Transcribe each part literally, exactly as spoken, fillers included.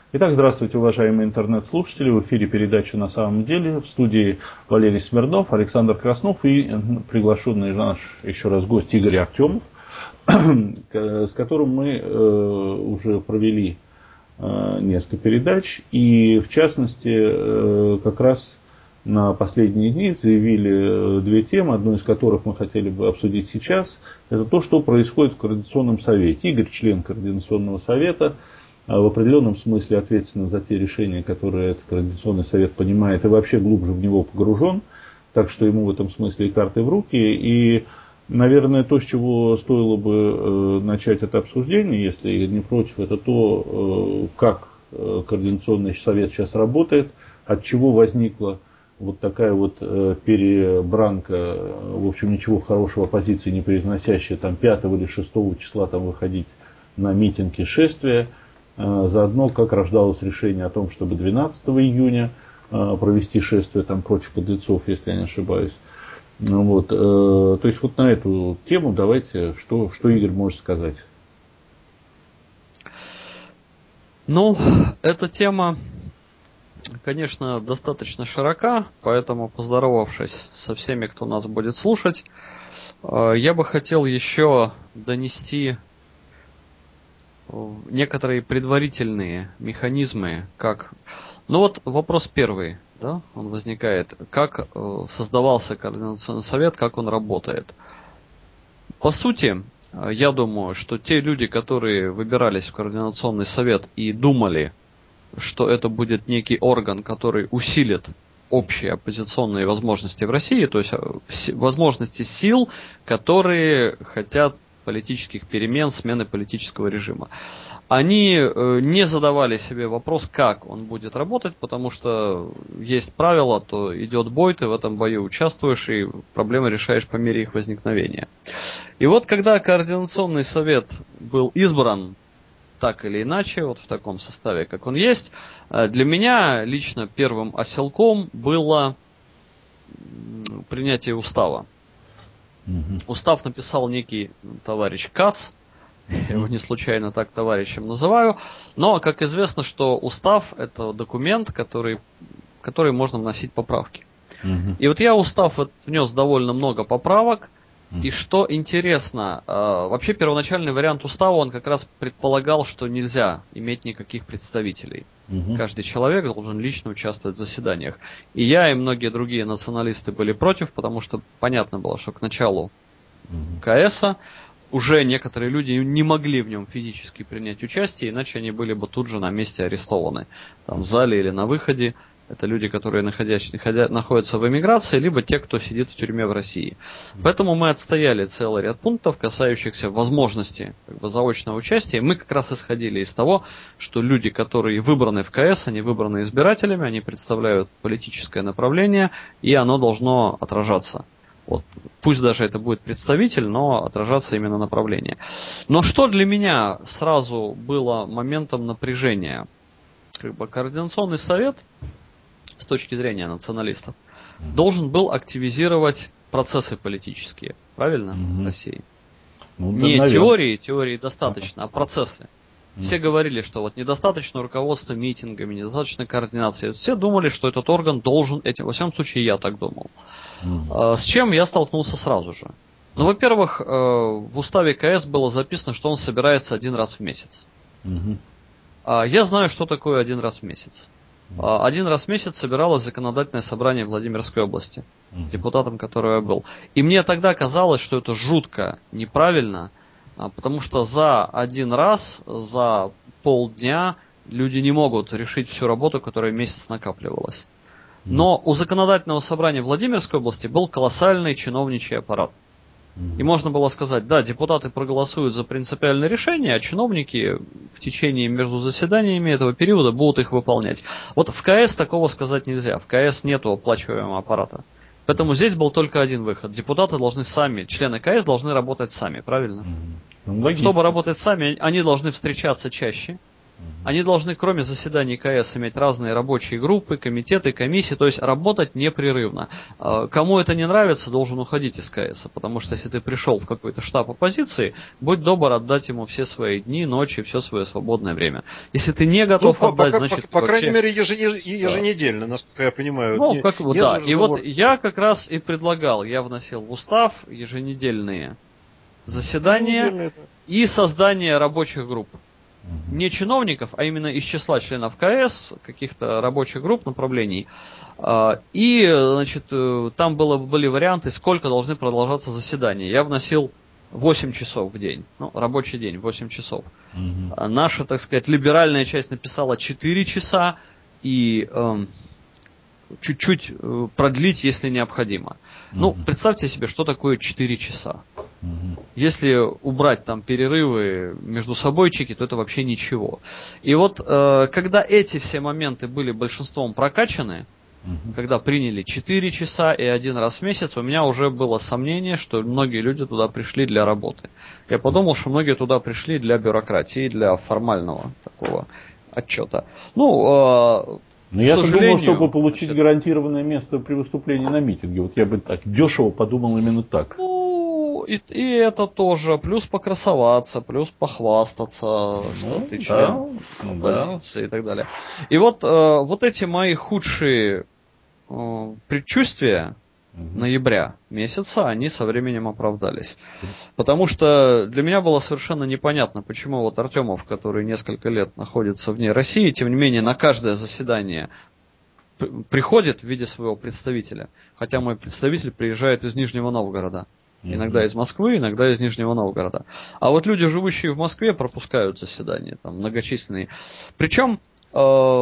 Итак, здравствуйте, уважаемые интернет-слушатели. В эфире передача «На самом деле». В студии Валерий Смирнов, Александр Краснов и приглашенный наш еще раз гость Игорь Артемов, с которым мы уже провели несколько передач. И в частности, как раз на последние дни заявили две темы, одну из которых мы хотели бы обсудить сейчас. Это то, что происходит в Координационном совете. Игорь, член Координационного совета, в определенном смысле ответственен за те решения, которые этот Координационный совет понимает, и вообще глубже в него погружен. Так что ему в этом смысле и карты в руки. И, наверное, то, с чего стоило бы начать это обсуждение, если Игорь не против, это то, как Координационный совет сейчас работает, от чего возникла вот такая вот перебранка, в общем, ничего хорошего оппозиции не произносящая, там пятого или шестого числа там выходить на митинги, шествия. Заодно, как рождалось решение о том, чтобы двенадцатого июня провести шествие там против подлецов, если я не ошибаюсь. Вот. То есть вот на эту тему давайте, что, что Игорь может сказать. Ну, эта тема, конечно, достаточно широка, поэтому, поздоровавшись со всеми, кто нас будет слушать, я бы хотел еще донести некоторые предварительные механизмы, как... Ну вот вопрос первый, да, он возникает. Как создавался Координационный совет, как он работает? По сути, я думаю, что те люди, которые выбирались в Координационный совет и думали, что это будет некий орган, который усилит общие оппозиционные возможности в России, то есть возможности сил, которые хотят политических перемен, смены политического режима. Они не задавали себе вопрос, как он будет работать, потому что есть правила, то идет бой, ты в этом бою участвуешь и проблемы решаешь по мере их возникновения. И вот когда Координационный совет был избран так или иначе, вот в таком составе, как он есть, для меня лично первым оселком было принятие устава. Угу. Устав написал некий товарищ Кац, я его не случайно так товарищем называю, но, как известно, что устав – это документ, который, который можно вносить поправки. Угу. И вот я устав внес довольно много поправок, угу. И что интересно, вообще первоначальный вариант устава, он как раз предполагал, что нельзя иметь никаких представителей. Угу. Каждый человек должен лично участвовать в заседаниях. И я, и многие другие националисты были против, потому что понятно было, что к началу угу. КСа уже некоторые люди не могли в нем физически принять участие, иначе они были бы тут же на месте арестованы. Там, в зале или на выходе. Это люди, которые находясь, находя, находятся в эмиграции, либо те, кто сидит в тюрьме в России. Поэтому мы отстояли целый ряд пунктов, касающихся возможности как бы, заочного участия. Мы как раз исходили из того, что люди, которые выбраны в КС, они выбраны избирателями, они представляют политическое направление, и оно должно отражаться. Вот. Пусть даже это будет представитель, но отражаться именно направление. Но что для меня сразу было моментом напряжения? Как бы Координационный совет, с точки зрения националистов, mm-hmm. должен был активизировать процессы политические, правильно, mm-hmm. в России? Ну, Не наверное. теории, теории достаточно, mm-hmm. а процессы. Mm-hmm. Все говорили, что вот недостаточно руководства митингами, недостаточно координации. Все думали, что этот орган должен этим. Во всяком случае, я так думал. Mm-hmm. С чем я столкнулся сразу же? Ну, во-первых, в уставе КС было записано, что он собирается один раз в месяц. Mm-hmm. Я знаю, что такое один раз в месяц. Один раз в месяц собиралось законодательное собрание Владимирской области, uh-huh. депутатом которого я был. И мне тогда казалось, что это жутко неправильно, потому что за один раз, за полдня люди не могут решить всю работу, которая месяц накапливалась. Uh-huh. Но у законодательного собрания Владимирской области был колоссальный чиновничий аппарат. И можно было сказать, да, депутаты проголосуют за принципиальное решение, а чиновники в течение между заседаниями этого периода будут их выполнять. Вот в КС такого сказать нельзя. В КС нету оплачиваемого аппарата. Поэтому здесь был только один выход. Депутаты должны сами, члены КС должны работать сами, правильно? Mm-hmm. Чтобы работать сами, они должны встречаться чаще. Они должны, кроме заседаний КС, иметь разные рабочие группы, комитеты, комиссии, то есть работать непрерывно. Кому это не нравится, должен уходить из КС, потому что если ты пришел в какой-то штаб оппозиции, будь добр отдать ему все свои дни, ночи, все свое свободное время. Если ты не готов ну, отдать, по, значит... По, по вообще... крайней мере, еженедельно, да. Насколько я понимаю. Ну, не, как вот, да. И вот я как раз и предлагал, я вносил в устав еженедельные заседания и создание рабочих групп. Не чиновников, а именно из числа членов КС, каких-то рабочих групп, направлений. И, значит, там было, были варианты, сколько должны продолжаться заседания. Я вносил восемь часов в день. Ну, рабочий день, восемь часов. Mm-hmm. Наша, так сказать, либеральная часть написала четыре часа и э, чуть-чуть продлить, если необходимо. Mm-hmm. Ну, представьте себе, что такое четыре часа. Угу. Если убрать там перерывы между собойчики, то это вообще ничего. И вот э, когда эти все моменты были большинством прокачаны, угу. когда приняли четыре часа и один раз в месяц, у меня уже было сомнение, что многие люди туда пришли для работы. Я подумал, что многие туда пришли для бюрократии, для формального такого отчета. Ну, э, Но я думал, чтобы получить значит, гарантированное место при выступлении на митинге. Вот я бы так дешево подумал именно так. Ну, и, и это тоже. Плюс покрасоваться, плюс похвастаться, ну, что ты член да, оппозиции да. и так далее. И вот, э, вот эти мои худшие э, предчувствия угу. ноября месяца, они со временем оправдались. Потому что для меня было совершенно непонятно, почему вот Артемов, который несколько лет находится вне России, тем не менее на каждое заседание приходит в виде своего представителя. Хотя мой представитель приезжает из Нижнего Новгорода. Иногда из Москвы, иногда из Нижнего Новгорода. А вот люди, живущие в Москве, пропускают заседания, там, многочисленные. Причем, э,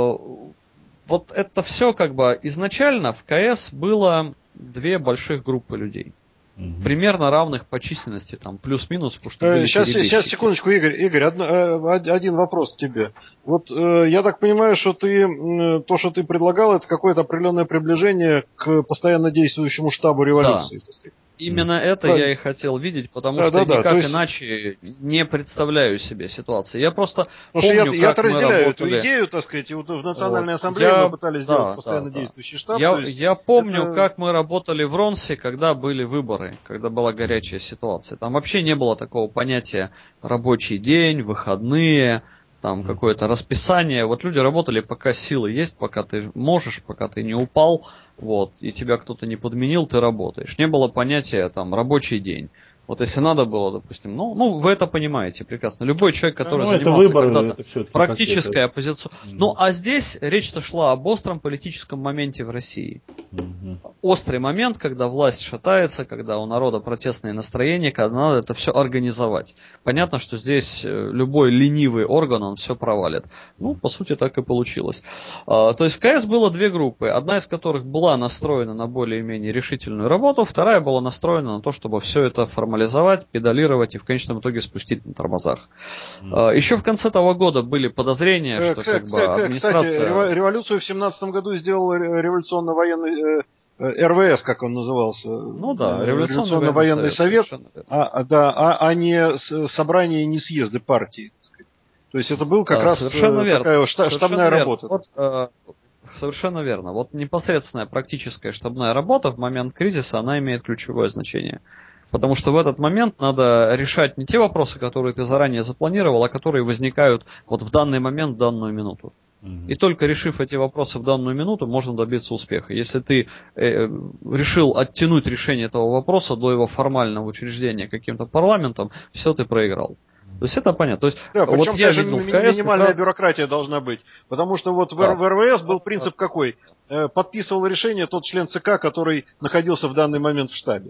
вот это все как бы изначально в КС было две больших группы людей. Угу. Примерно равных по численности, там, плюс-минус, потому что были сейчас, сейчас, секундочку, Игорь, Игорь одно, один вопрос к тебе. Вот э, я так понимаю, что ты, то, что ты предлагал, это какое-то определенное приближение к постоянно действующему штабу революции. Да. Именно это да. я и хотел видеть, потому да, что да, никак да. есть... иначе не представляю себе ситуации. Я просто Потому помню, что я, как я мы разделяю работали... эту идею, так сказать, и вот в Национальной вот. ассамблее я... мы пытались да, сделать постоянно да, действующий штаб. Я, есть я помню, это... как мы работали в Ронсе, когда были выборы, когда была горячая ситуация. Там вообще не было такого понятия рабочий день, выходные, там какое-то расписание. Вот люди работали, пока силы есть, пока ты можешь, пока ты не упал, вот, и тебя кто-то не подменил, ты работаешь. Не было понятия там рабочий день. Вот если надо было, допустим, ну, ну вы это понимаете прекрасно. Любой человек, который ну, занимался когда-то практической оппозицией. Mm-hmm. Ну, а здесь речь-то шла об остром политическом моменте в России. Mm-hmm. Острый момент, когда власть шатается, когда у народа протестные настроения, когда надо это все организовать. Понятно, что здесь любой ленивый орган, он все провалит. Ну, по сути, так и получилось. А, то есть в КС было две группы. Одна из которых была настроена на более-менее решительную работу, вторая была настроена на то, чтобы все это формализовать, педалировать и в конечном итоге спустить на тормозах. Mm. Еще в конце того года были подозрения, что кстати, как бы администрация... Кстати, революцию в семнадцатом году сделал революционно-военный э, эр вэ эс, как он назывался. Ну да, революционно-военный совет, совет а, да, а, а не собрание, не съезды партии. То есть это был как а, раз совершенно такая верно. штабная совершенно работа. Вот, э, совершенно верно. Вот непосредственная практическая штабная работа в момент кризиса, она имеет ключевое значение. Потому что в этот момент надо решать не те вопросы, которые ты заранее запланировал, а которые возникают вот в данный момент, в данную минуту. Mm-hmm. И только решив эти вопросы в данную минуту, можно добиться успеха. Если ты э, решил оттянуть решение этого вопроса до его формального учреждения каким-то парламентом, все, ты проиграл. То есть это понятно. То есть, да, вот причем я даже видел ми- в КС минимальная раз... бюрократия должна быть. Потому что вот да. в, в эр вэ эс был принцип какой? Э, подписывал решение тот член ЦК, который находился в данный момент в штабе.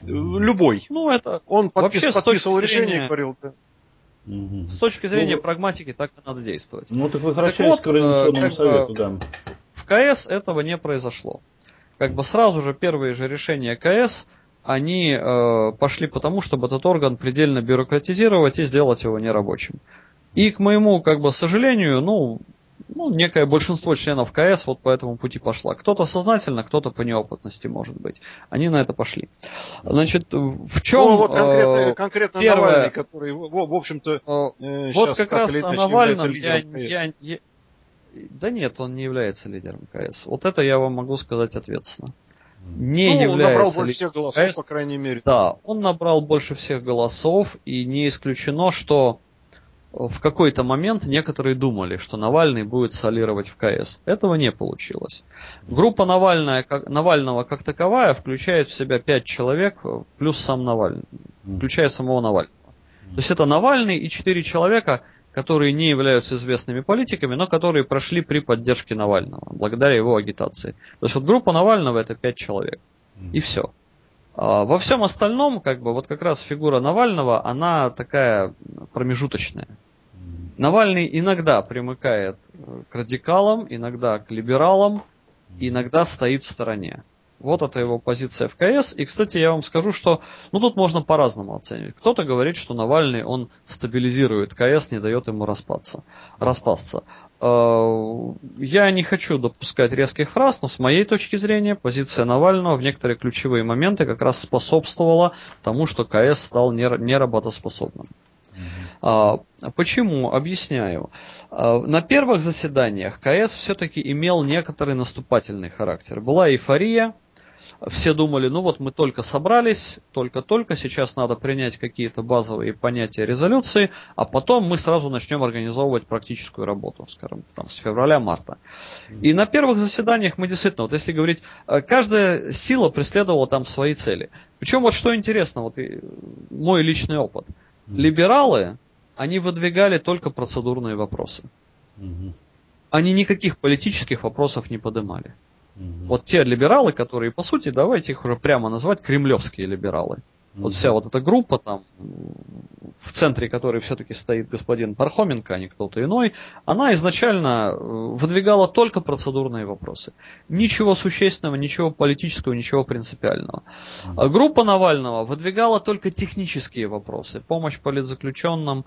Любой. Ну, это он подпис, вообще подписывал решение зрения, и говорил. Да. С точки зрения ну, прагматики так и надо действовать. Ну, так возвращаясь так вот, к Координационному совету, да. В КС этого не произошло. Как бы сразу же первые же решения КС, они э, пошли потому, чтобы этот орган предельно бюрократизировать и сделать его нерабочим. И к моему, как бы, сожалению, ну, ну, некое большинство членов КС вот по этому пути пошло. Кто-то сознательно, кто-то по неопытности, может быть. Они на это пошли. Значит, в чем... Ну, вот конкретно, э, конкретно первое, Навальный, который, в, в общем-то, э, вот как раз о Навальном я, я, я... Да нет, он не является лидером КС. Вот это я вам могу сказать ответственно. Не ну, является набрал больше всех голосов, КС, по крайней мере. Да, он набрал больше всех голосов, и не исключено, что в какой-то момент некоторые думали, что Навальный будет солировать в КС. Этого не получилось. Группа Навальная, как, Навального как таковая включает в себя пять человек, плюс сам Навальный, включая самого Навального. То есть это Навальный и четыре человека, которые не являются известными политиками, но которые прошли при поддержке Навального, благодаря его агитации. То есть вот группа Навального это пять человек. И все. А во всем остальном, как бы, вот как раз фигура Навального, она такая промежуточная. Навальный иногда примыкает к радикалам, иногда к либералам, иногда стоит в стороне. Вот это его позиция в КС. И, кстати, я вам скажу, что ну, тут можно по-разному оценивать. Кто-то говорит, что Навальный, он стабилизирует КС, не дает ему распасться. распасться. Я не хочу допускать резких фраз, но с моей точки зрения позиция Навального в некоторые ключевые моменты как раз способствовала тому, что КС стал неработоспособным. Uh-huh. Почему? Объясняю. На первых заседаниях КС все-таки имел некоторый наступательный характер. Была эйфория, все думали, ну вот мы только собрались, только-только, сейчас надо принять какие-то базовые понятия резолюции, а потом мы сразу начнем организовывать практическую работу, скажем, там, с февраля-марта. И на первых заседаниях мы действительно, вот если говорить, каждая сила преследовала там свои цели. Причем вот что интересно, вот мой личный опыт. Либералы, они выдвигали только процедурные вопросы. Угу. Они никаких политических вопросов не поднимали. Угу. Вот те либералы, которые, по сути, давайте их уже прямо назвать кремлевские либералы. Угу. Вот вся вот эта группа там, в центре которой все-таки стоит господин Пархоменко, а не кто-то иной, она изначально выдвигала только процедурные вопросы. Ничего существенного, ничего политического, ничего принципиального. А группа Навального выдвигала только технические вопросы. Помощь политзаключенным,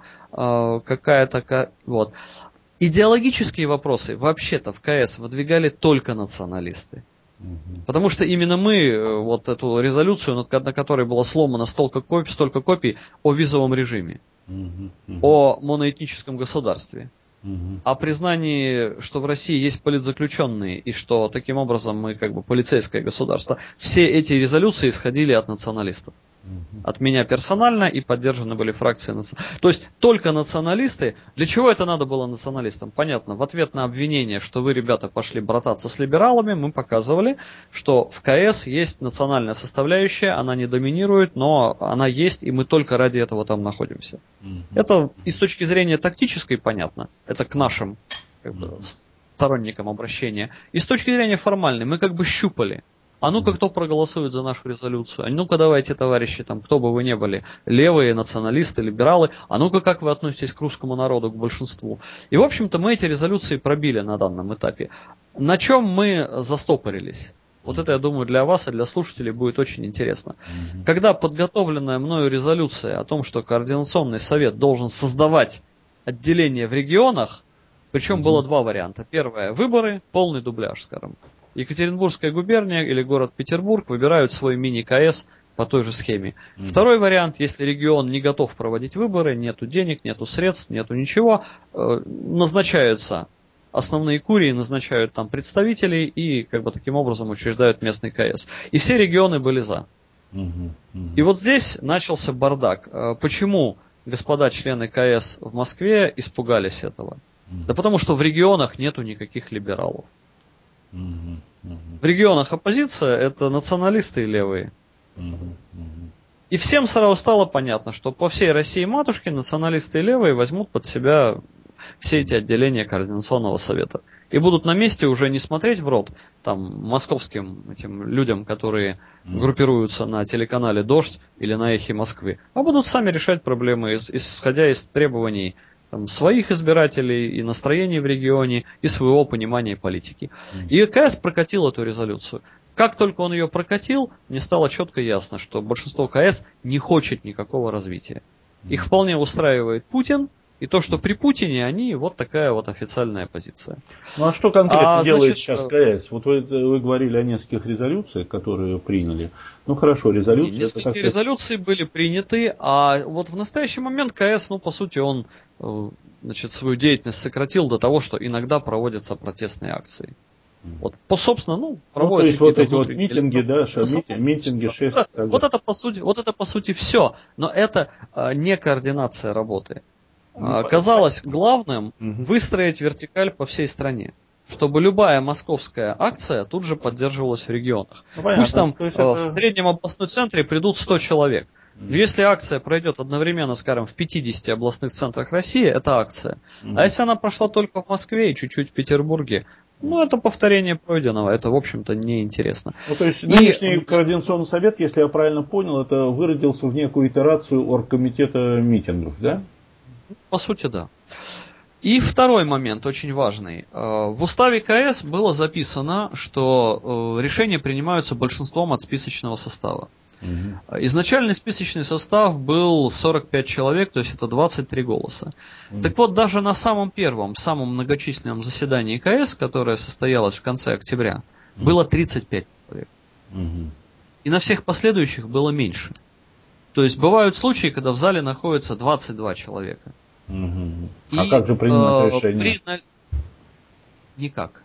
какая-то... Вот. Идеологические вопросы вообще-то в КС выдвигали только националисты. Потому что именно мы вот эту резолюцию, на которой было сломано столько копий, столько копий о визовом режиме, uh-huh, uh-huh. о моноэтническом государстве, uh-huh. о признании, что в России есть политзаключенные и что таким образом мы как бы полицейское государство, все эти резолюции исходили от националистов. От меня персонально и поддержаны были фракции националистов. То есть только националисты. Для чего это надо было националистам? Понятно, в ответ на обвинение, что вы, ребята, пошли брататься с либералами, мы показывали, что в КС есть национальная составляющая, она не доминирует, но она есть, и мы только ради этого там находимся. Mm-hmm. Это и с точки зрения тактической понятно, это к нашим как бы, сторонникам обращения. И с точки зрения формальной, мы как бы щупали. А ну-ка, кто проголосует за нашу резолюцию? А ну-ка, давайте, товарищи, там, кто бы вы ни были, левые, националисты, либералы, а ну-ка, как вы относитесь к русскому народу, к большинству? И, в общем-то, мы эти резолюции пробили на данном этапе. На чем мы застопорились? Вот это, я думаю, для вас и для слушателей будет очень интересно. Когда подготовленная мною резолюция о том, что Координационный совет должен создавать отделение в регионах, причем было два варианта. Первое – выборы, полный дубляж, скажем. Екатеринбургская губерния или город Петербург выбирают свой мини-КС по той же схеме. Mm-hmm. Второй вариант, если регион не готов проводить выборы, нету денег, нету средств, нету ничего, э, назначаются основные курии, назначают там представителей и как бы таким образом учреждают местный КС. И все регионы были за. Mm-hmm. Mm-hmm. И вот здесь начался бардак. Почему господа члены КС в Москве испугались этого? Mm-hmm. Да потому что в регионах нету никаких либералов. Uh-huh, uh-huh. В регионах оппозиция это националисты и левые. Uh-huh, uh-huh. И всем сразу стало понятно, что по всей России матушки националисты и левые возьмут под себя все эти отделения Координационного совета. И будут на месте уже не смотреть в рот там, московским этим людям, которые uh-huh. группируются на телеканале «Дождь» или на «Эхе Москвы, а будут сами решать проблемы, исходя из требований там, своих избирателей и настроений в регионе, и своего понимания политики. И КС прокатил эту резолюцию. Как только он ее прокатил, мне стало четко ясно, что большинство КС не хочет никакого развития. Их вполне устраивает Путин, И то, что при Путине, они вот такая вот официальная позиция. Ну а что конкретно а, делает значит, сейчас КС? Вот вы, вы говорили о нескольких резолюциях, которые приняли. Ну хорошо, резолюции. Несколько это, резолюций были приняты, а вот в настоящий момент КС, ну по сути, он значит, свою деятельность сократил до того, что иногда проводятся протестные акции. Вот, по собственно, ну, проводятся ну, то есть какие-то вот эти вот митинги, да, ша, митинги, митинги, шесть. Вот, вот это по сути, вот это по сути все, но это а, не координация работы. Ну, а, казалось понятно. главным угу. выстроить вертикаль по всей стране, чтобы любая московская акция тут же поддерживалась в регионах. Ну, пусть там а, это... в среднем областном центре придут сто человек. Но если акция пройдет одновременно, скажем, в пятидесяти областных центрах России, это акция. Mm-hmm. А если она прошла только в Москве и чуть-чуть в Петербурге, ну, это повторение пройденного, это, в общем-то, неинтересно. Ну, то есть, нынешний и... Координационный совет, если я правильно понял, это выродился в некую итерацию оргкомитета митингов, да? По сути, да. И второй момент, очень важный. В уставе КС было записано, что решения принимаются большинством от списочного состава. Угу. Изначальный списочный состав был сорок пять человек, то есть это двадцать три голоса. Угу. Так вот, даже на самом первом, самом многочисленном заседании КС, которое состоялось в конце октября, угу. было тридцать пять человек. Угу. И на всех последующих было меньше. То есть бывают случаи, когда в зале находится двадцать два человека. Угу. А и, как же принимать э, решение? При... Никак.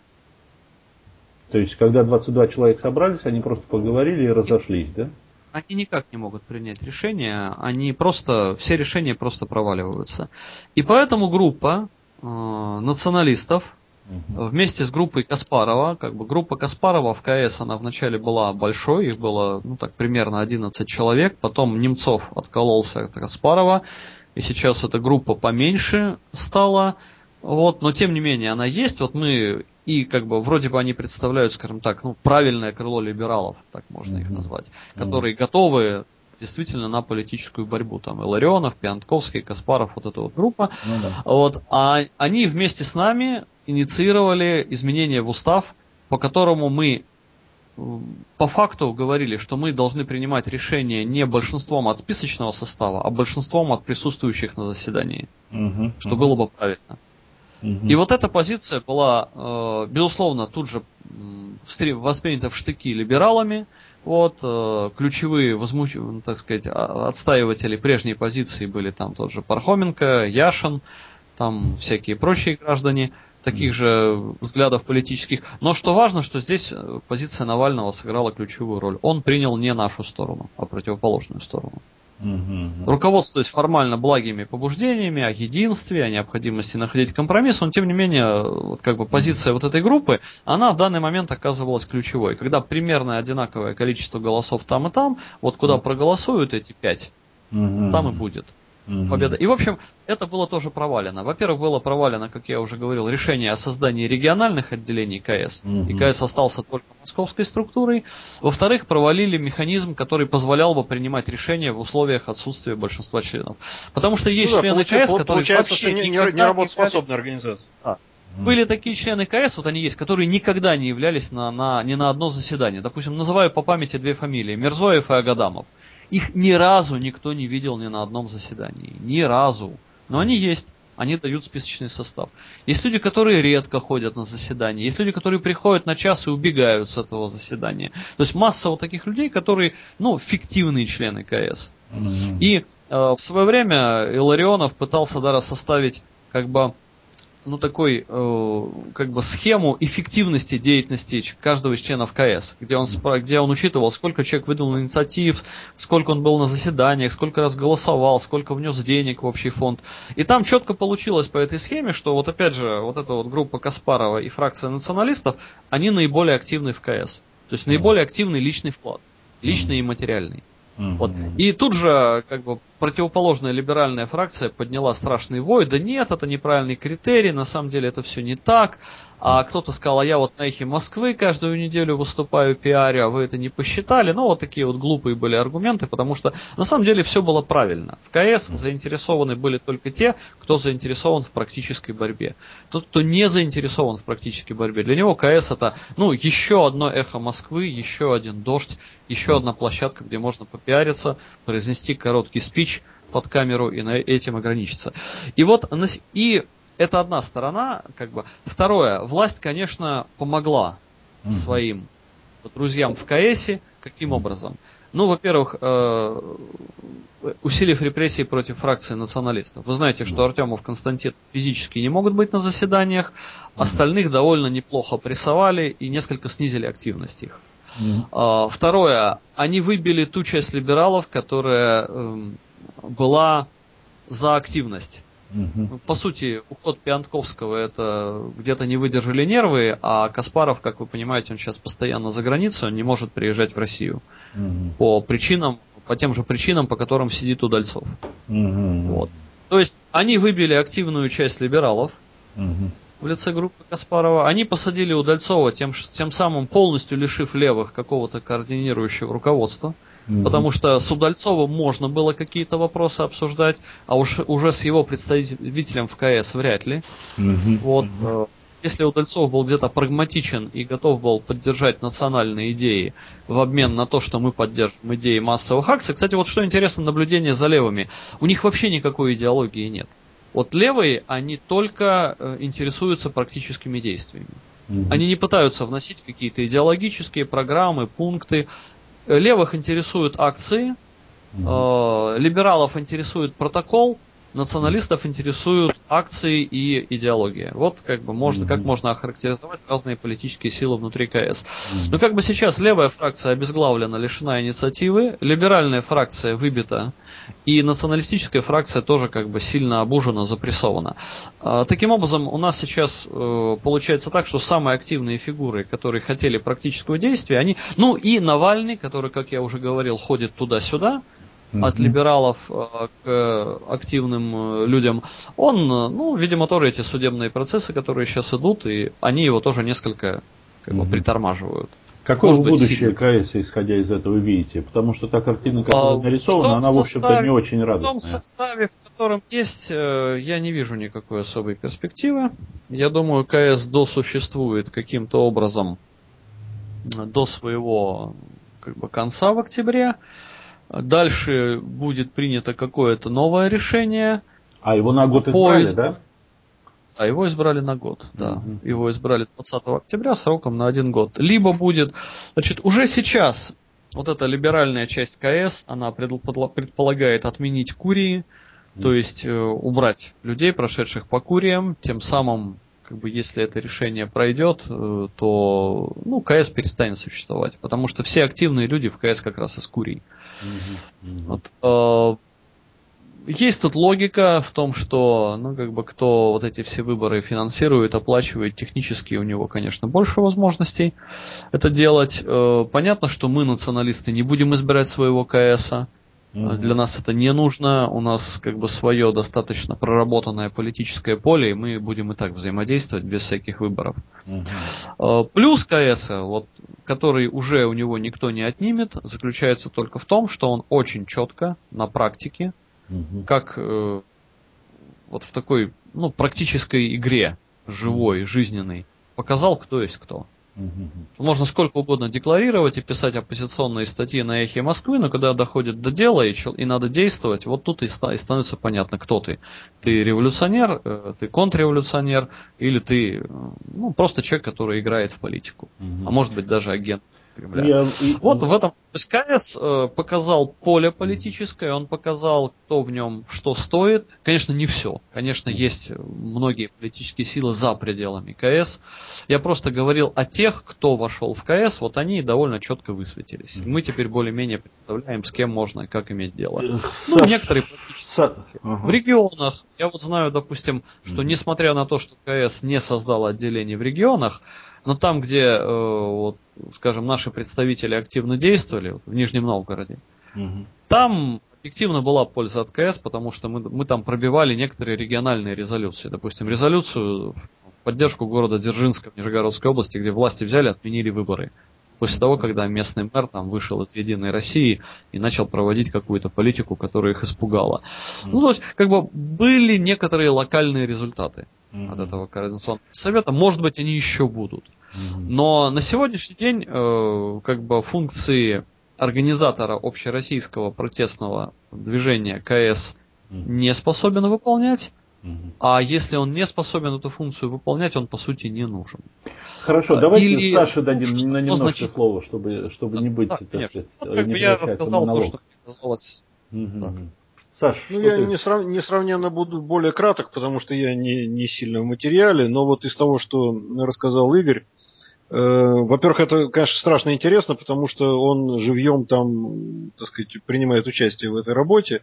То есть, когда двадцать два человека собрались, они просто поговорили и разошлись, да? Они никак не могут принять решения, они просто, все решения просто проваливаются. И поэтому группа э, националистов угу. вместе с группой Каспарова, как бы группа Каспарова в КС, она вначале была большой, их было, ну так, примерно одиннадцать человек, потом Немцов откололся от Каспарова, и сейчас эта группа поменьше стала, вот, но тем не менее она есть, вот мы... И как бы вроде бы они представляют, скажем так, ну, правильное крыло либералов, так можно mm-hmm. их назвать, mm-hmm. которые готовы действительно на политическую борьбу. Там Илларионов, Пиантковский, Каспаров, вот эта вот группа. Mm-hmm. Вот, а они вместе с нами инициировали изменения в устав, по которому мы по факту говорили, что мы должны принимать решения не большинством от списочного состава, а большинством от присутствующих на заседании. Mm-hmm. Что mm-hmm. было бы правильно. И вот эта позиция была, э, безусловно, тут же э, воспринята в штыки либералами. Вот, э, ключевые возмуч... так сказать, отстаиватели прежней позиции были там тот же Пархоменко, Яшин, там всякие прочие граждане таких же взглядов политических. Но что важно, что здесь позиция Навального сыграла ключевую роль. Он принял не нашу сторону, а противоположную сторону. Uh-huh. Руководствуясь формально благими побуждениями о единстве, о необходимости находить компромисс, он, тем не менее, вот как бы позиция вот этой группы, она в данный момент оказывалась ключевой. Когда примерно одинаковое количество голосов там и там, вот куда uh-huh. проголосуют эти пять, uh-huh. там и будет победа. И, в общем, это было тоже провалено. Во-первых, было провалено, как я уже говорил, решение о создании региональных отделений КС. Mm-hmm. И КС остался только московской структурой. Во-вторых, провалили механизм, который позволял бы принимать решения в условиях отсутствия большинства членов. Потому что есть ну, члены да, КС, которые получается, вообще не, не, не работоспособная организация. А. Были такие члены КС, вот они есть, которые никогда не являлись на, на, ни на одно заседание. Допустим, называю по памяти две фамилии. Мирзоев и Агадамов. Их ни разу никто не видел ни на одном заседании. Ни разу. Но они есть. Они дают списочный состав. Есть люди, которые редко ходят на заседания. Есть люди, которые приходят на час и убегают с этого заседания. То есть масса вот таких людей, которые, ну, фиктивные члены КС. Mm-hmm. И э, в свое время Илларионов пытался даже составить, как бы, ну, такой, э, как бы, схему эффективности деятельности каждого из членов КС, где он, где он учитывал, сколько человек выдал инициатив, сколько он был на заседаниях, сколько раз голосовал, сколько внес денег в общий фонд. И там четко получилось по этой схеме, что вот опять же, вот эта вот группа Каспарова и фракция националистов, они наиболее активны в КС. То есть наиболее активный личный вклад, личный и материальный. Вот. И тут же, как бы, противоположная либеральная фракция подняла страшный вой. Да нет, это неправильный критерий, на самом деле это все не так. А кто-то сказал, а я вот на эхе Москвы каждую неделю выступаю, пиарю, а вы это не посчитали. Ну, вот такие вот глупые были аргументы, потому что на самом деле все было правильно. В КС заинтересованы были только те, кто заинтересован в практической борьбе. Тот, кто не заинтересован в практической борьбе, для него КС это, ну, еще одно эхо Москвы, еще один дождь, еще одна площадка, где можно попиариться, произнести короткий спич, под камеру и на этим ограничиться. И вот, и это одна сторона, как бы. Второе, власть, конечно, помогла mm-hmm. своим друзьям в КСе. Каким образом? Ну, во-первых, э, усилив репрессии против фракции националистов. Вы знаете, что Артемов, Константин физически не могут быть на заседаниях, остальных довольно неплохо прессовали и несколько снизили активность их. Mm-hmm. Второе, они выбили ту часть либералов, которая э, была за активность. Mm-hmm. По сути, уход Пиантковского это где-то не выдержали нервы, а Каспаров, как вы понимаете, он сейчас постоянно за границей, он не может приезжать в Россию. Mm-hmm. По причинам, по тем же причинам, по которым сидит Удальцов. Mm-hmm. Вот. То есть они выбили активную часть либералов mm-hmm. в лице группы Каспарова. Они посадили Удальцова, тем, тем самым полностью лишив левых какого-то координирующего руководства. Mm-hmm. Потому что с Удальцовым можно было какие-то вопросы обсуждать, а уж уже с его представителем в КС вряд ли. Mm-hmm. Вот, э, если Удальцов был где-то прагматичен и готов был поддержать национальные идеи в обмен на то, что мы поддержим идеи массовых акций. Кстати, вот что интересно, наблюдение за левыми. У них вообще никакой идеологии нет. Вот левые, они только э, интересуются практическими действиями. Mm-hmm. Они не пытаются вносить какие-то идеологические программы, пункты. Левых интересуют акции, mm-hmm. э, либералов интересует протокол, националистов интересуют акции и идеология. Вот как бы можно, mm-hmm. как можно охарактеризовать разные политические силы внутри КС. Mm-hmm. Но как бы сейчас левая фракция обезглавлена, лишена инициативы, либеральная фракция выбита, и националистическая фракция тоже как бы сильно обужена, запрессована. А, таким образом, у нас сейчас э, получается так, что самые активные фигуры, которые хотели практического действия, они, ну и Навальный, который, как я уже говорил, ходит туда-сюда, mm-hmm. от либералов э, к активным э, людям, он, э, ну, видимо, тоже эти судебные процессы, которые сейчас идут, и они его тоже несколько как бы, mm-hmm. притормаживают. Какое вы будущее КС, исходя из этого, видите? Потому что та картина, которая а, нарисована, она, в общем-то, составе, не очень радостная. В том составе, в котором есть, я не вижу никакой особой перспективы. Я думаю, КС досуществует каким-то образом до своего как бы, конца в октябре. Дальше будет принято какое-то новое решение. А его на год избрали, изб... да? А его избрали на год, да. Mm-hmm. Его избрали двадцатого октября сроком на один год. Либо будет, значит, уже сейчас вот эта либеральная часть КС, она предполагает отменить курии, mm-hmm. то есть э, убрать людей, прошедших по куриям, тем самым, как бы, если это решение пройдет, э, то, ну, КС перестанет существовать, потому что все активные люди в КС как раз из курий. Mm-hmm. Вот, э, Есть тут логика в том, что, ну, как бы, кто вот эти все выборы финансирует, оплачивает, технически у него, конечно, больше возможностей это делать. Понятно, что мы, националисты, не будем избирать своего КСа. Mm-hmm. Для нас это не нужно. У нас, как бы, свое достаточно проработанное политическое поле, и мы будем и так взаимодействовать без всяких выборов. Mm-hmm. Плюс КСа, вот, который уже у него никто не отнимет, заключается только в том, что он очень четко на практике, Uh-huh. как э, вот в такой, ну, практической игре, живой, uh-huh. жизненной, показал, кто есть кто. Uh-huh. Можно сколько угодно декларировать и писать оппозиционные статьи на Эхе Москвы, но когда доходит до дела и, и надо действовать, вот тут и, ста- и становится понятно, кто ты. Ты революционер, э, ты контрреволюционер, или ты, ну, просто человек, который играет в политику. Uh-huh. А может быть даже агент. Я, и, вот и... в этом КС э, показал поле политическое, он показал, кто в нем что стоит. Конечно, не все. Конечно, есть многие политические силы за пределами КС. Я просто говорил о тех, кто вошел в КС, вот они довольно четко высветились. Мы теперь более-менее представляем, с кем можно и как иметь дело. Ну, некоторые политические ага. В регионах, я вот знаю, допустим, что несмотря на то, что КС не создал отделений в регионах, но там, где, э, вот, скажем, наши представители активно действовали, вот, в Нижнем Новгороде, угу. там объективно была польза от КС, потому что мы, мы там пробивали некоторые региональные резолюции. Допустим, резолюцию в поддержку города Дзержинска в Нижегородской области, где власти взяли, отменили выборы. После того, когда местный мэр там вышел из Единой России и начал проводить какую-то политику, которая их испугала. Mm-hmm. Ну, то есть, как бы, были некоторые локальные результаты mm-hmm. от этого координационного совета. Может быть, они еще будут. Mm-hmm. Но на сегодняшний день, э, как бы, функции организатора общероссийского протестного движения ка эс не способен выполнять, а если он не способен эту функцию выполнять, он по сути не нужен. Хорошо, давайте Или... Саше дадим ну, на немножко значит... слово, чтобы, чтобы да, не быть, да, так конечно. сказать, Ну, как не бы я превращаться в рассказал то, монолог. что казалось. Угу. Да. Саш, ну, что я ты... несрав... несравненно буду более краток, потому что я не, не сильно в материале, но вот из того, что рассказал Игорь, э, во-первых, это, конечно, страшно интересно, потому что он живьем там, так сказать, принимает участие в этой работе.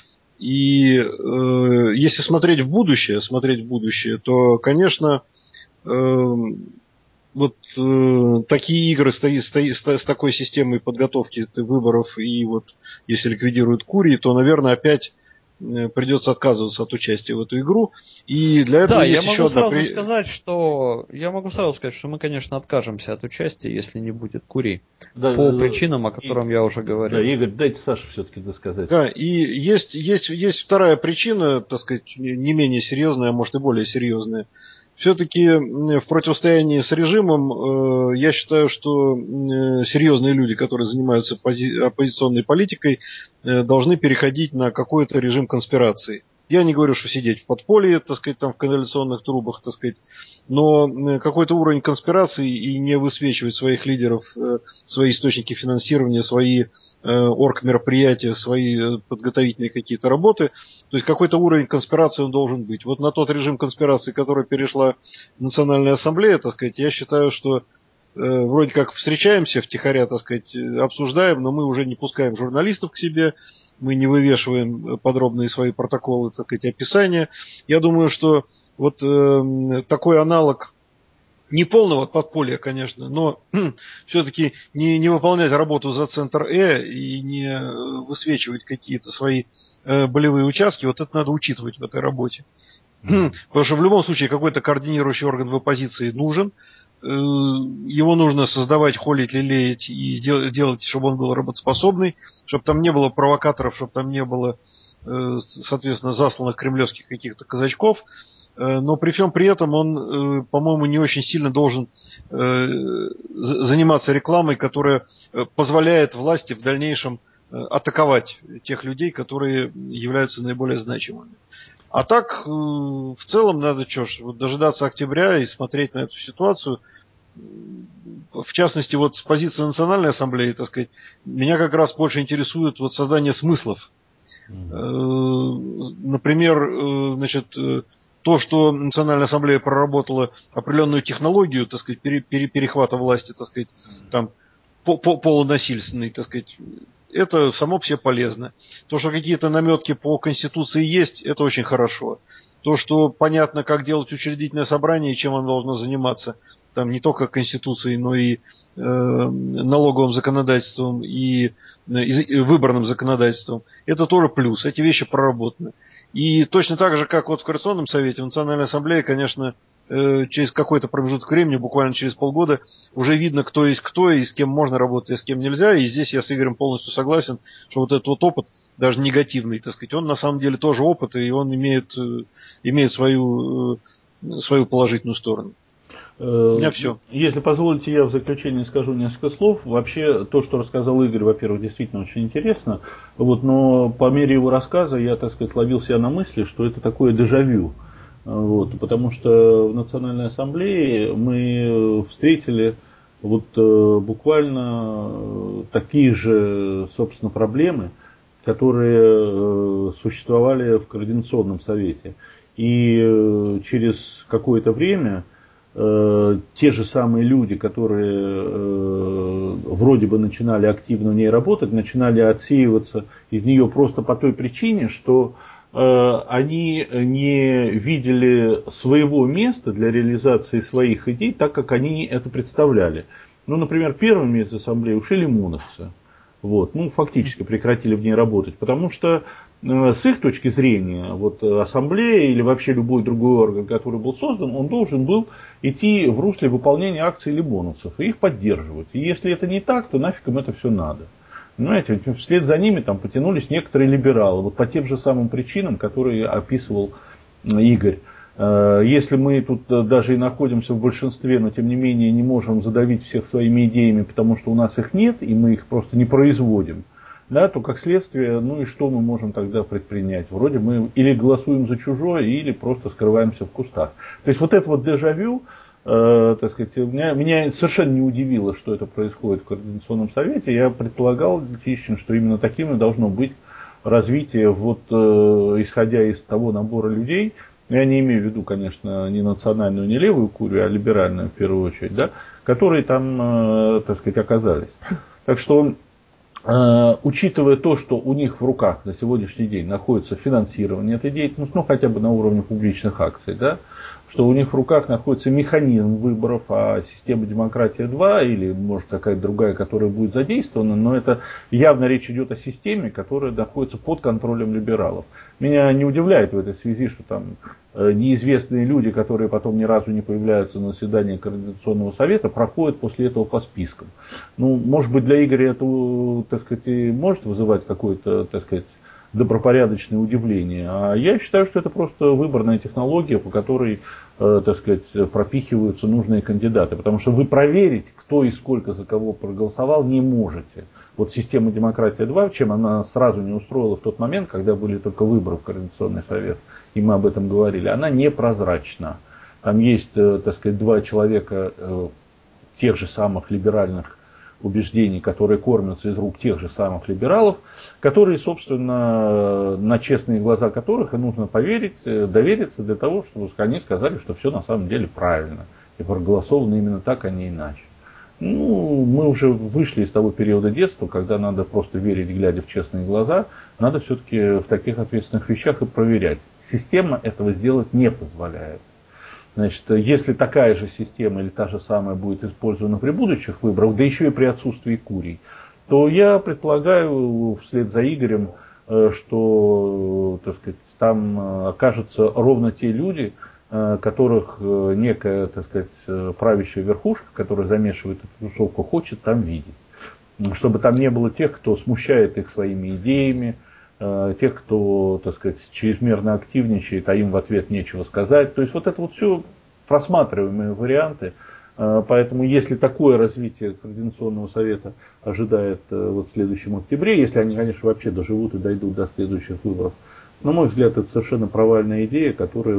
И э, если смотреть в будущее, смотреть в будущее, то, конечно, э, вот э, такие игры с, с, с, с такой системой подготовки выборов и вот если ликвидируют Курии, то, наверное, опять придется отказываться от участия в эту игру. И для этого да, есть я еще могу одна... сразу сказать, что я могу сразу сказать, что мы, конечно, откажемся от участия, если не будет Курии. Да, по да, причинам, о которых я уже говорил. Да, Игорь, дайте Саше все-таки досказать. Да, и есть, есть, есть вторая причина, так сказать, не менее серьезная, а может и более серьезная. Все-таки в противостоянии с режимом э, я считаю, что э, серьезные люди, которые занимаются пози- оппозиционной политикой, э, должны переходить на какой-то режим конспирации. Я не говорю, что сидеть в подполье, так сказать, там в канализационных трубах, так сказать, но какой-то уровень конспирации и не высвечивать своих лидеров, э, свои источники финансирования, свои оргмероприятия, свои подготовительные какие-то работы. То есть какой-то уровень конспирации он должен быть. Вот на тот режим конспирации, который перешла Национальная Ассамблея, так сказать, я считаю, что э, вроде как встречаемся втихаря, так сказать, обсуждаем, но мы уже не пускаем журналистов к себе, мы не вывешиваем подробные свои протоколы, так сказать, описания. Я думаю, что вот э, такой аналог не полного подполья, конечно, но все-таки не, не выполнять работу за центр Э и не высвечивать какие-то свои э, болевые участки, вот это надо учитывать в этой работе. Mm-hmm. Потому что в любом случае какой-то координирующий орган в оппозиции нужен, э, его нужно создавать, холить, лелеять и дел- делать, чтобы он был работоспособный, чтобы там не было провокаторов, чтобы там не было, э, соответственно, засланных кремлевских каких-то казачков. Но при всем при этом он, по-моему, не очень сильно должен заниматься рекламой, которая позволяет власти в дальнейшем атаковать тех людей, которые являются наиболее значимыми. А так, в целом, надо что ж, вот дожидаться октября и смотреть на эту ситуацию. В частности, вот с позиции Национальной Ассамблеи, так сказать, меня как раз больше интересует вот создание смыслов. Mm-hmm. Например, значит, то, что Национальная Ассамблея проработала определенную технологию, так сказать, пере, пере, перехвата власти, так сказать, там, по, по, полунасильственный, так сказать, это само по себе полезно. То, что какие-то наметки по Конституции есть, это очень хорошо. То, что понятно, как делать учредительное собрание и чем оно должно заниматься, там не только Конституцией, но и э, налоговым законодательством и, и выборным законодательством, это тоже плюс. Эти вещи проработаны. И точно так же, как вот в Координационном совете, в Национальной Ассамблее, конечно, э, через какой-то промежуток времени, буквально через полгода, уже видно, кто есть кто, и с кем можно работать, и с кем нельзя. И здесь я с Игорем полностью согласен, что вот этот вот опыт, даже негативный, так сказать, он на самом деле тоже опыт, и он имеет, э, имеет свою, э, свою положительную сторону. У меня все. Если позволите, я в заключение скажу несколько слов. Вообще, то, что рассказал Игорь, во-первых, действительно очень интересно. Вот, но по мере его рассказа я, так сказать, ловил себя на мысли, что это такое дежавю. Вот, потому что в Национальной Ассамблее мы встретили вот, буквально такие же, собственно, проблемы, которые существовали в Координационном совете. И через какое-то время те же самые люди, которые э, вроде бы начинали активно в ней работать, начинали отсеиваться из нее просто по той причине, что э, они не видели своего места для реализации своих идей так, как они это представляли. Ну, например, первыми из ассамблеи ушли лимоновцы. Вот, ну, фактически прекратили в ней работать, потому что с их точки зрения, вот ассамблея или вообще любой другой орган, который был создан, он должен был идти в русле выполнения акций лимоновцев и их поддерживать. И если это не так, то нафиг им это все надо. Понимаете, вслед за ними там потянулись некоторые либералы, вот по тем же самым причинам, которые описывал Игорь. Если мы тут даже и находимся в большинстве, но тем не менее не можем задавить всех своими идеями, потому что у нас их нет, и мы их просто не производим, да, то как следствие, ну и что мы можем тогда предпринять? Вроде мы или голосуем за чужое, или просто скрываемся в кустах. То есть вот это вот дежавю, э, так сказать, меня, меня совершенно не удивило, что это происходит в Координационном совете. Я предполагал, Тищин, что именно таким и должно быть развитие, вот, э, исходя из того набора людей. Я не имею в виду, конечно, не национальную, не левую курию, а либеральную в первую очередь, да, которые там, э, так сказать, оказались. Так что, э, учитывая то, что у них в руках на сегодняшний день находится финансирование этой деятельности, ну хотя бы на уровне публичных акций, да, что у них в руках находится механизм выборов, а система демократия два или может какая-то другая, которая будет задействована, но это явно речь идет о системе, которая находится под контролем либералов. Меня не удивляет в этой связи, что там неизвестные люди, которые потом ни разу не появляются на заседании Координационного совета, проходят после этого по спискам. Ну, может быть, для Игоря это, так сказать, может вызывать какое-то, так сказать, добропорядочное удивление. А я считаю, что это просто выборная технология, по которой, э, так сказать, пропихиваются нужные кандидаты. Потому что вы проверить, кто и сколько за кого проголосовал, не можете. Вот система демократия два, чем она сразу не устроила в тот момент, когда были только выборы в Координационный совет, и мы об этом говорили, она непрозрачна. Там есть, э, так сказать, два человека э, тех же самых либеральных убеждений, которые кормятся из рук тех же самых либералов, которые, собственно, на честные глаза которых и нужно поверить, довериться для того, чтобы они сказали, что все на самом деле правильно. И проголосовано именно так, а не иначе. Ну, мы уже вышли из того периода детства, когда надо просто верить, глядя в честные глаза. Надо все-таки в таких ответственных вещах и проверять. Система этого сделать не позволяет. Значит, если такая же система или та же самая будет использована при будущих выборах, да еще и при отсутствии курий, то я предполагаю, вслед за Игорем, что, так сказать, там окажутся ровно те люди, которых некая, так сказать, правящая верхушка, которая замешивает эту тусовку, хочет там видеть. Чтобы там не было тех, кто смущает их своими идеями, тех, кто, так сказать, чрезмерно активничает, а им в ответ нечего сказать. То есть вот это вот все просматриваемые варианты. Поэтому если такое развитие Координационного совета ожидает вот в следующем октябре, если они, конечно, вообще доживут и дойдут до следующих выборов, на мой взгляд, это совершенно провальная идея, которая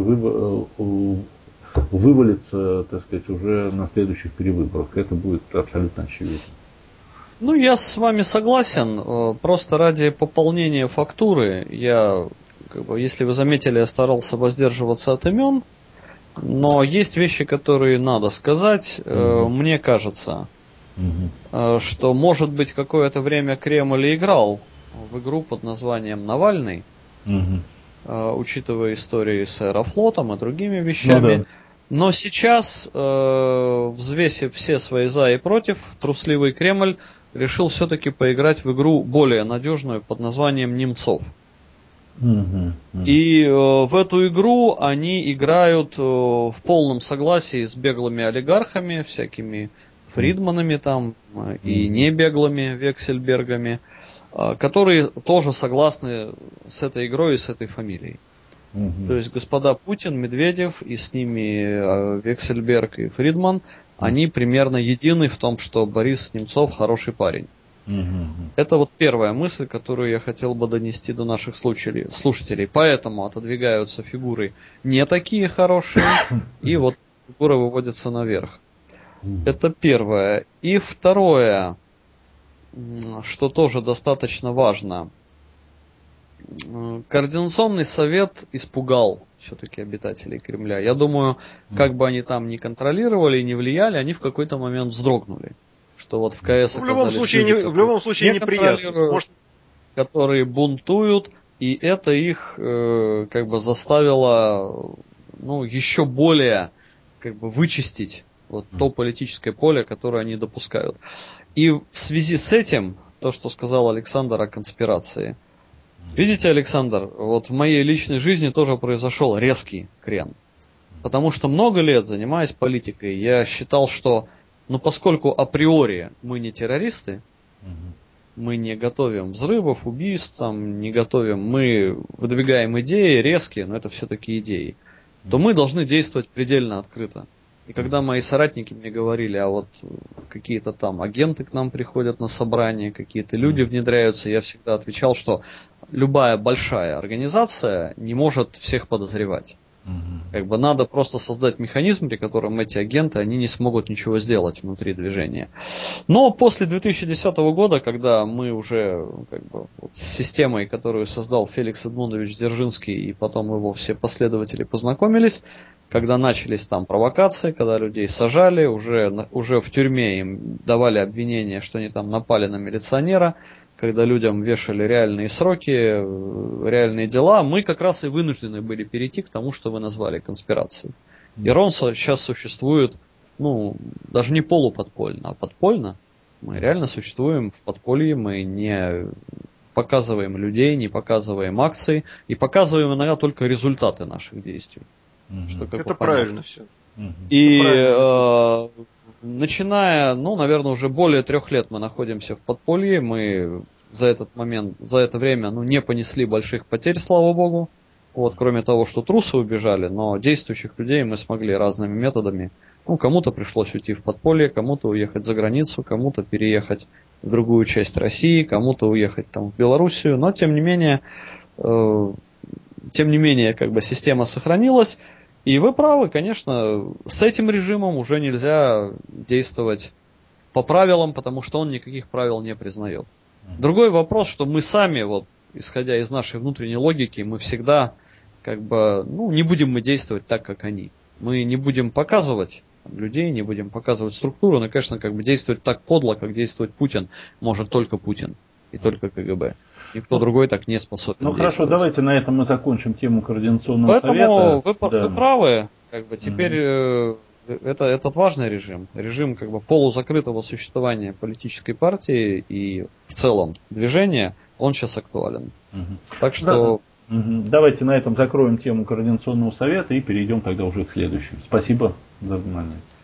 вывалится, так сказать, уже на следующих перевыборах. Это будет абсолютно очевидно. Ну, я с вами согласен. Просто ради пополнения фактуры, я, как бы, если вы заметили, я старался воздерживаться от имен, но есть вещи, которые надо сказать. Mm-hmm. Мне кажется, mm-hmm. что, может быть, какое-то время Кремль играл в игру под названием «Навальный», mm-hmm. учитывая истории с Аэрофлотом и другими вещами. Ну, да. Но сейчас, взвесив все свои за и против, трусливый Кремль решил все-таки поиграть в игру более надежную под названием «Немцов». Mm-hmm. Mm-hmm. И э, в эту игру они играют э, в полном согласии с беглыми олигархами, всякими Фридманами там, mm-hmm. и небеглыми Вексельбергами, э, которые тоже согласны с этой игрой и с этой фамилией. Mm-hmm. То есть господа Путин, Медведев и с ними э, Вексельберг и Фридман, они примерно едины в том, что Борис Немцов хороший парень. Mm-hmm. Это вот первая мысль, которую я хотел бы донести до наших слушателей. Поэтому отодвигаются фигуры не такие хорошие, и вот фигура выводится наверх. Mm-hmm. Это первое. И второе, что тоже достаточно важно. Координационный совет испугал все-таки обитателей Кремля. Я думаю, как бы они там ни контролировали и не влияли, они в какой-то момент вздрогнули. Что вот в КС ну, в любом случае, люди, не, в любом случае не неприятно. Может... Которые бунтуют, и это их э, как бы заставило ну, еще более как бы вычистить вот то политическое поле, которое они допускают. И в связи с этим, то, что сказал Александр о конспирации. Видите, Александр, вот в моей личной жизни тоже произошел резкий крен. Потому что много лет, занимаясь политикой, я считал, что, ну поскольку априори мы не террористы, мы не готовим взрывов, убийств, там, не готовим, мы выдвигаем идеи резкие, но это все-таки идеи. то мы должны действовать предельно открыто. И когда мои соратники мне говорили, а вот какие-то там агенты к нам приходят на собрание, какие-то люди внедряются, я всегда отвечал, что любая большая организация не может всех подозревать. Как бы надо просто создать механизм, при котором эти агенты, они не смогут ничего сделать внутри движения. Но после две тысячи десятого года, когда мы уже как бы, вот, с системой, которую создал Феликс Эдмундович Дзержинский, и потом его все последователи познакомились, когда начались там провокации, когда людей сажали, уже, уже в тюрьме им давали обвинения, что они там напали на милиционера, когда людям вешали реальные сроки, реальные дела, мы как раз и вынуждены были перейти к тому, что вы назвали конспирацией. И РОН сейчас существует, ну, даже не полуподпольно, а подпольно. Мы реально существуем в подполье, мы не показываем людей, не показываем акции, и показываем иногда только результаты наших действий. Mm-hmm. Что, как это правильно все. Mm-hmm. И э, начиная, ну, наверное, уже более трех лет мы находимся в подполье, мы за этот момент, за это время, ну, не понесли больших потерь, слава богу. Вот, кроме того, что трусы убежали, но действующих людей мы смогли разными методами. Ну, кому-то пришлось уйти в подполье, кому-то уехать за границу, кому-то переехать в другую часть России, кому-то уехать там в Белоруссию, но тем не менее, э, тем не менее, как бы система сохранилась. И вы правы, конечно, с этим режимом уже нельзя действовать по правилам, потому что он никаких правил не признает. Другой вопрос, что мы сами, вот, исходя из нашей внутренней логики, мы всегда, как бы, ну, не будем мы действовать так, как они. Мы не будем показывать людей, не будем показывать структуру, но, конечно, как бы действовать так подло, как действовать Путин, может только Путин и только КГБ. Никто другой так не способен. Ну хорошо, давайте на этом мы закончим тему Координационного Поэтому совета. Вы, да. вы правы, как бы теперь угу. это, этот важный режим, режим как бы полузакрытого существования политической партии и в целом движения, он сейчас актуален. Угу. Так что... Да. Угу. Давайте на этом закроем тему Координационного совета и перейдем тогда уже к следующему. Спасибо за внимание.